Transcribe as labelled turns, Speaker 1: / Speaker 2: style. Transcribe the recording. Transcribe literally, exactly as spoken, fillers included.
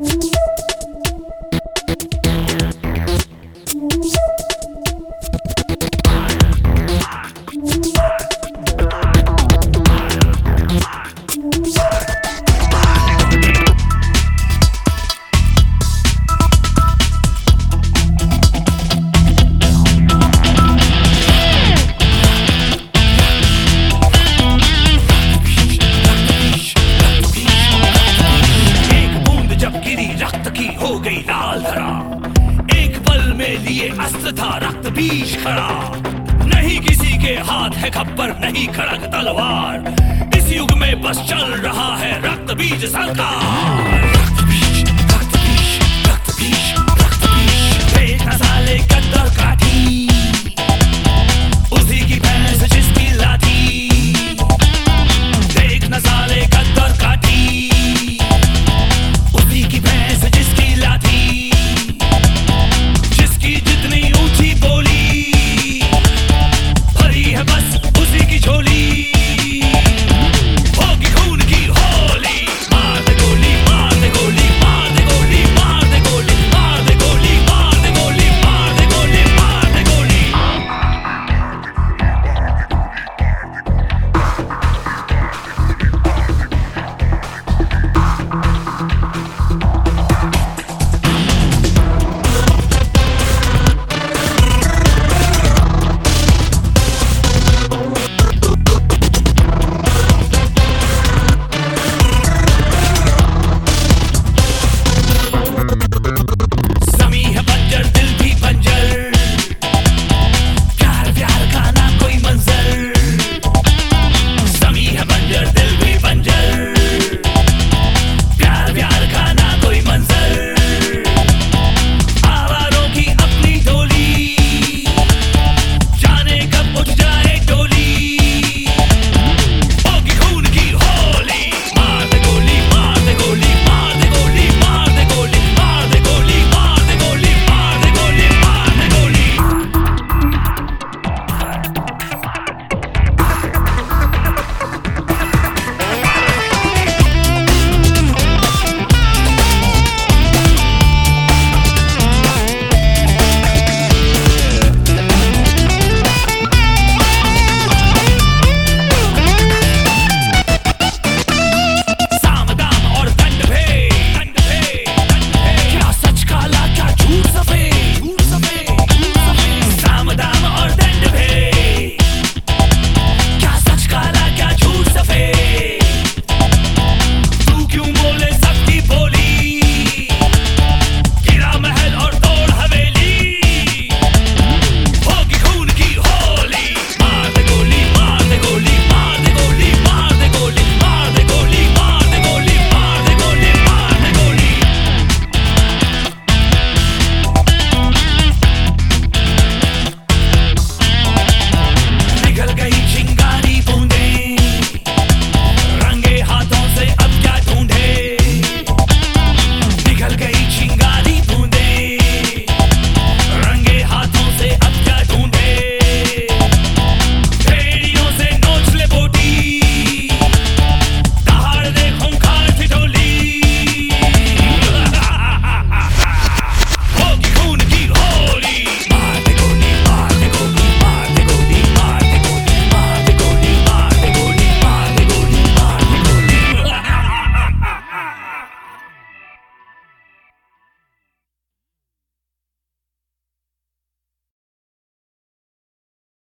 Speaker 1: हो गई लाल धरा, एक पल में लिए अस्त्र था रक्त बीज खड़ा। नहीं किसी के हाथ है खप्पर, नहीं खड़ग तलवार, इस युग में बस चल रहा है रक्त बीज सरकार। रक्त बीज, रक्त बीज, रक्त बीज, रक्त बीज, देखना साले गद्दर काठी, उसी की भैंस जिसकी लाठी, देखना साले गद्दर काठी।